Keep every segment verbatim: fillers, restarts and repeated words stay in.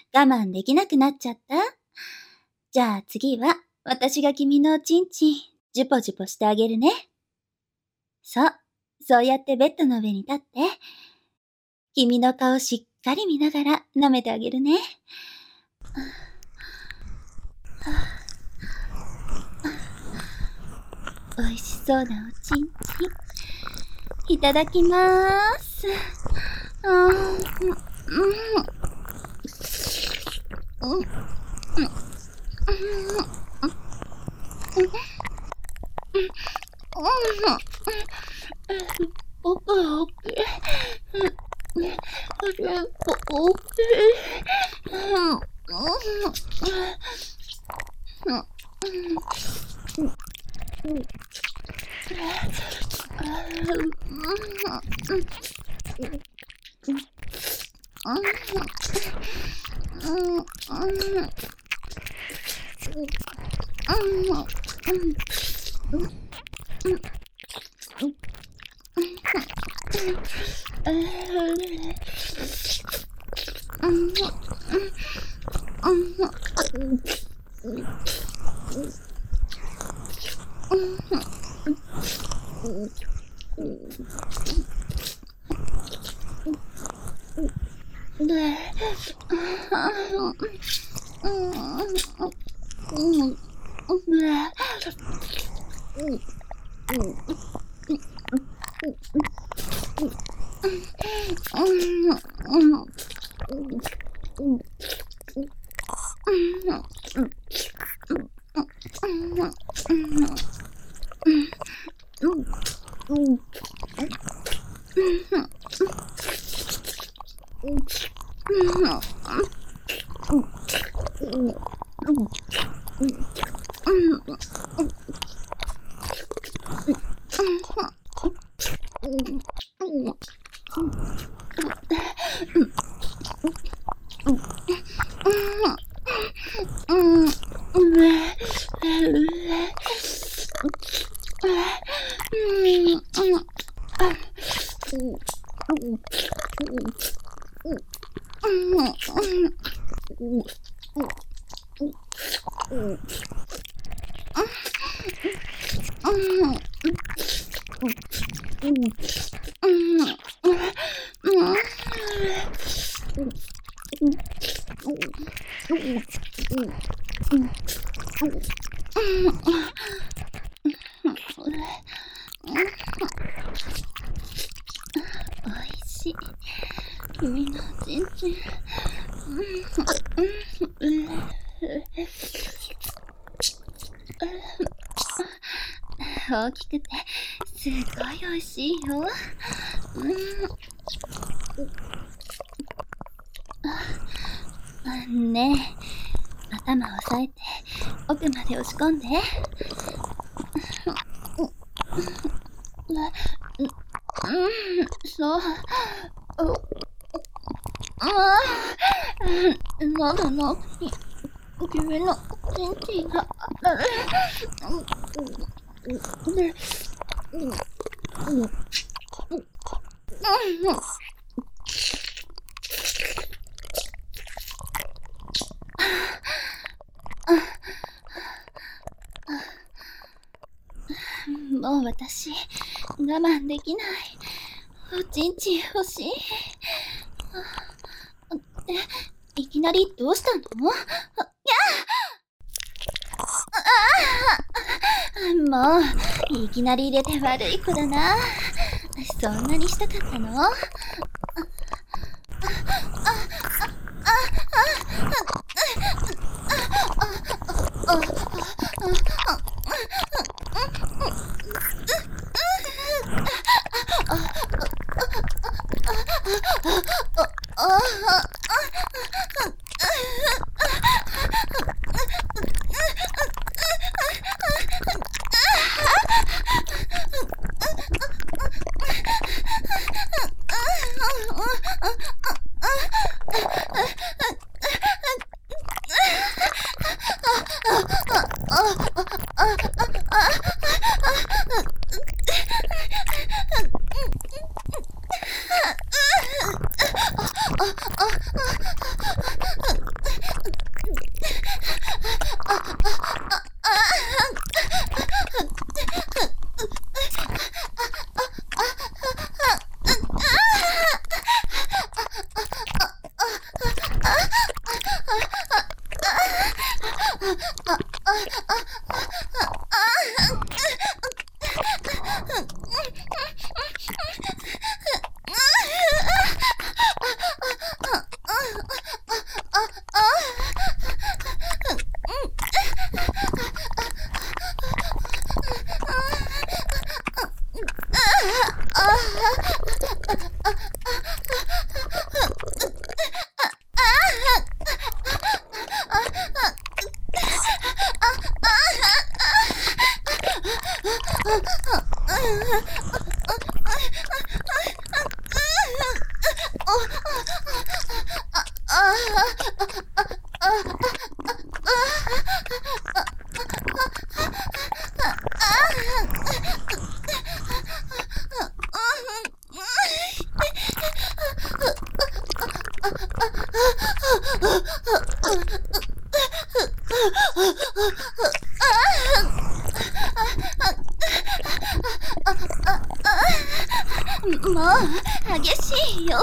我慢できなくなっちゃった？じゃあ次は、私が君のおちんちん、ジュポジュポしてあげるね。そう、そうやってベッドの上に立って、君の顔しっかり見ながら舐めてあげるね。おいしそうなおちんちん。いただきまーす。あー、うん、うん、うん、うん、おっぱい大きい。あれ、大きい。おいしい。君のおちんちん。大きくてすごいおいしいよ。うん、ねえ、頭を押さえて奥まで押し込んで。うん、そう。ああ、喉の奥に君のちんちんがある。もう私、我慢できない。おちんちん欲しい。え、いきなりどうしたの？やあ！もう、いきなり入れて悪い子だな。そんなにしたかったの？ もう、激しいよ。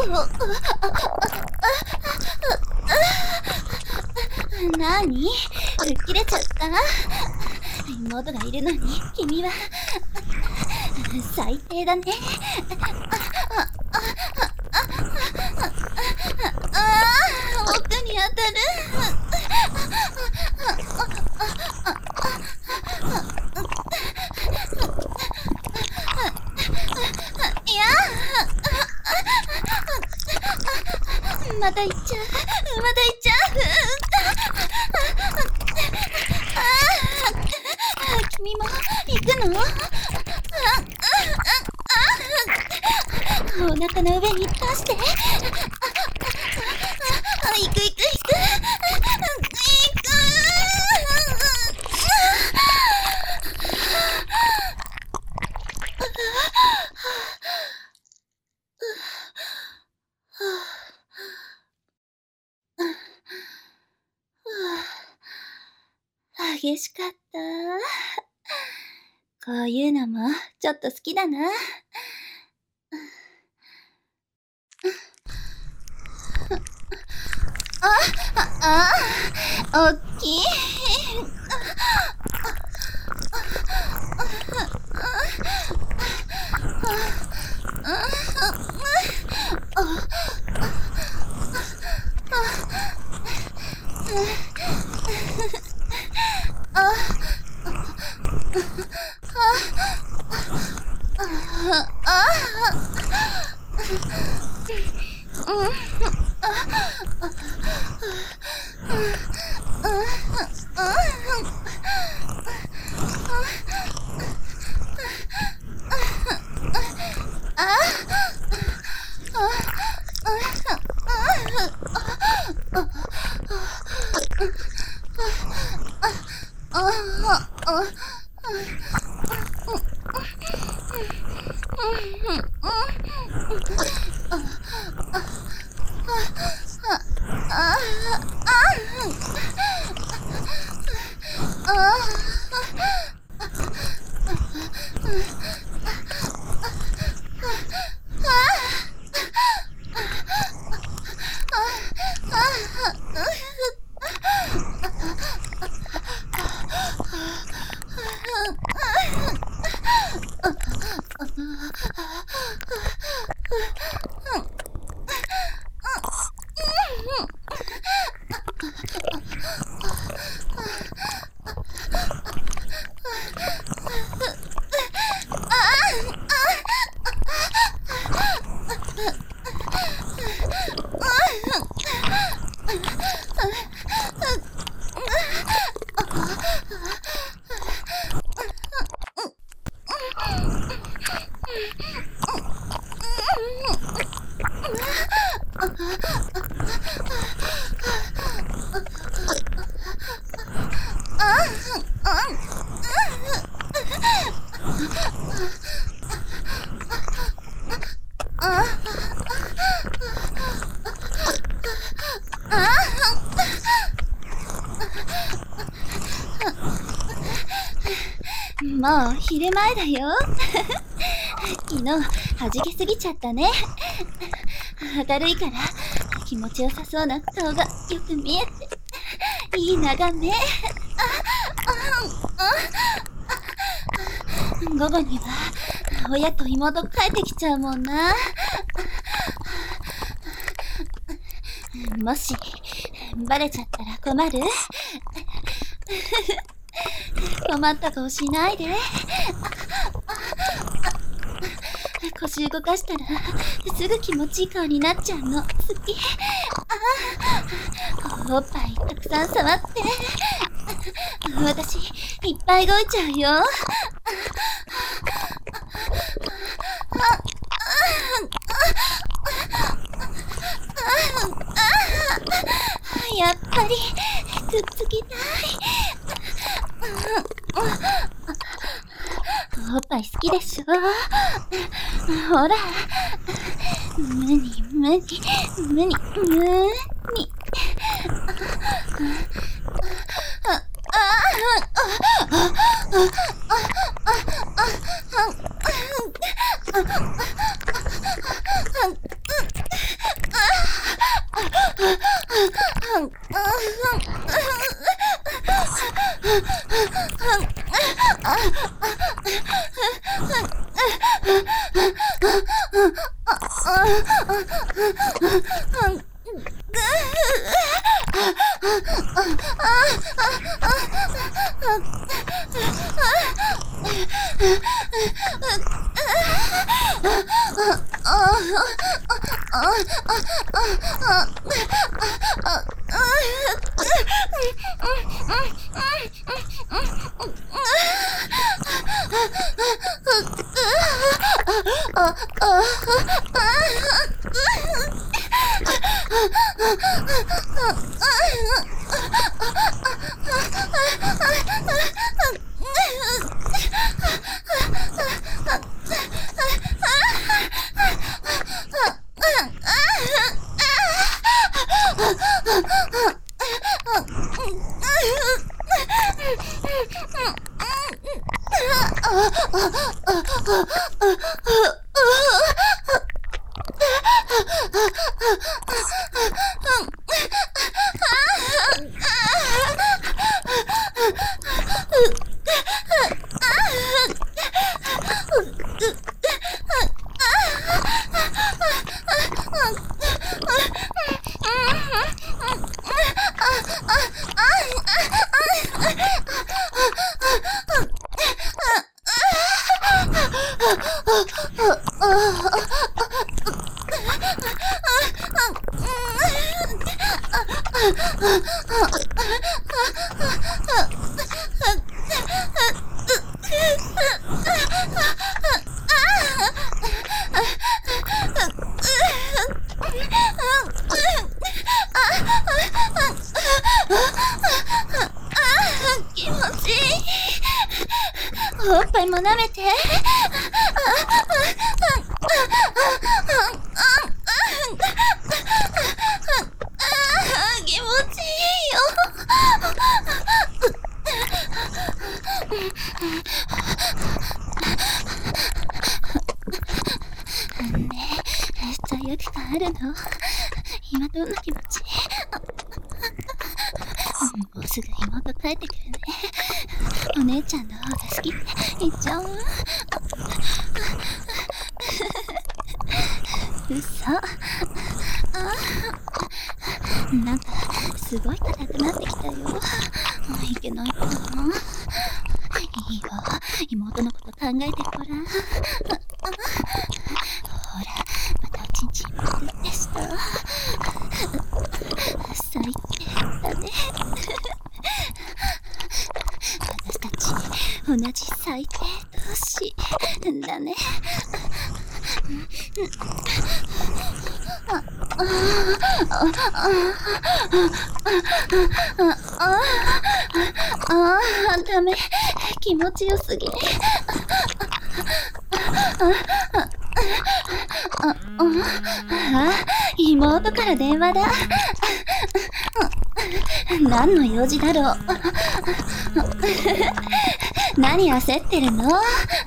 なに？吹っ切れちゃった？妹がいるのに、君は、最低だね。ああ、奥に当たる。いやまた行っちゃう。また行っちゃう。君も行くの？お腹の上に出して。行く行く行く。行く。激しかった。こういうのもちょっと好きだな。あ、あ、あ、おっきい。もう昼前だよ。昨日はじけすぎちゃったね。明るいから気持ちよさそうな顔がよく見えていい眺め。午後には親と妹帰ってきちゃうもんな。もしバレちゃったら困る？困った顔しないで。腰動かしたらすぐ気持ちいい顔になっちゃうの。好き。おっぱいたくさん触って。私いっぱい動いちゃうよ。あやっぱりくっつきたい。おっぱい好きでしょ。ほら、無に無に無に無に。気持ちいい。おっぱいも舐めて。気持ちいいよ。ねえ、罪悪感あるの？今どんな気持ち？もうすぐ妹帰ってくるね。お姉ちゃんの方が好きって言っちゃう。嘘。なんかすごい硬くなってきたよ。いけないかな。いいよ、妹のこと考えてごらん。ほら、またおちんちんもくってした。最低だね。私たち同じ最低同士だね。ああああ、ダメ。気持ちよすぎ。あ、妹から電話だ。何の用事だろう。何焦ってるの？も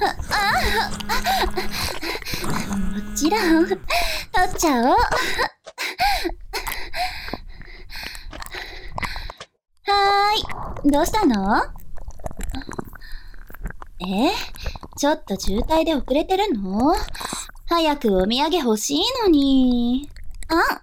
ちろん、取っちゃおう。はーい、どうしたの？え？ちょっと渋滞で遅れてるの？早くお土産欲しいのに。あ、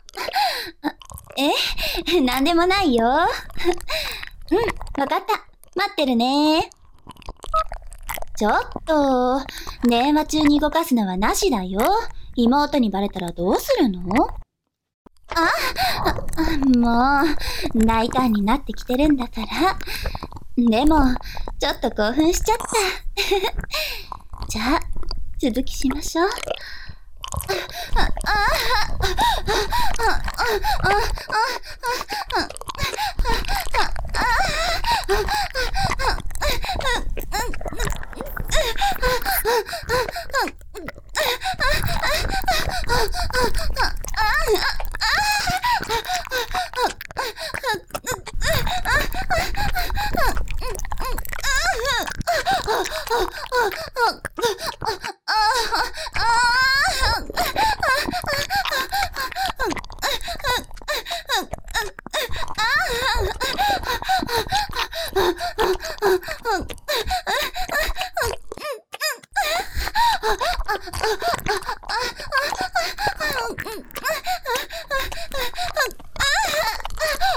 え？なんでもないよ。うん、わかった。待ってるね。ちょっと、電話中に動かすのはなしだよ。妹にバレたらどうするの？あ、もう、大胆になってきてるんだから。でも、ちょっと興奮しちゃった。じゃあ、続きしましょう。あ、あ、あ、あ、あ、あ、あ、あ、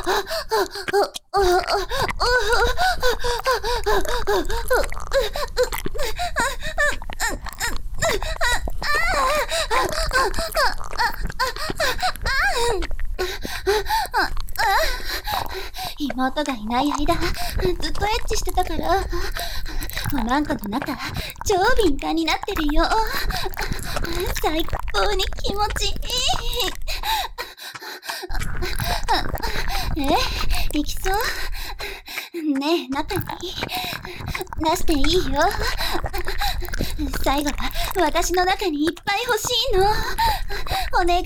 妹がいない間、ずっとエッチしてたから、おなんかの中、超敏感になってるよ。最高に気持ちいい。え、行きそう？ねえ、中に出していいよ。最後は私の中にいっぱい欲しいの。お願い。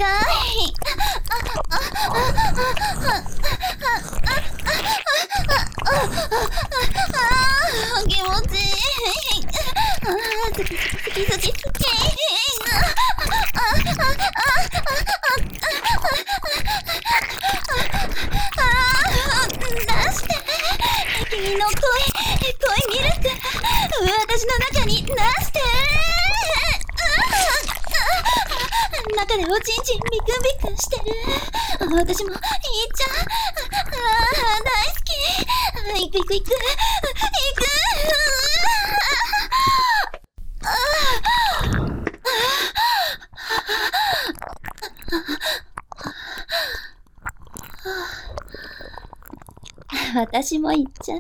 気持ちいい。好き好き好き好き好き。出して。君の声、声ミルク。私の中に出して。中でおちんちんビクビクしてる。私もいっちゃう。あ大好き。行く行く行く。行く。私も行っちゃった。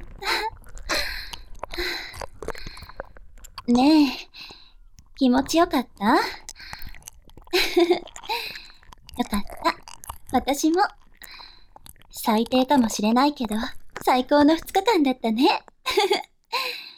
ねえ、気持ちよかった？よかった。私も。最低かもしれないけど、最高の二日間だったね。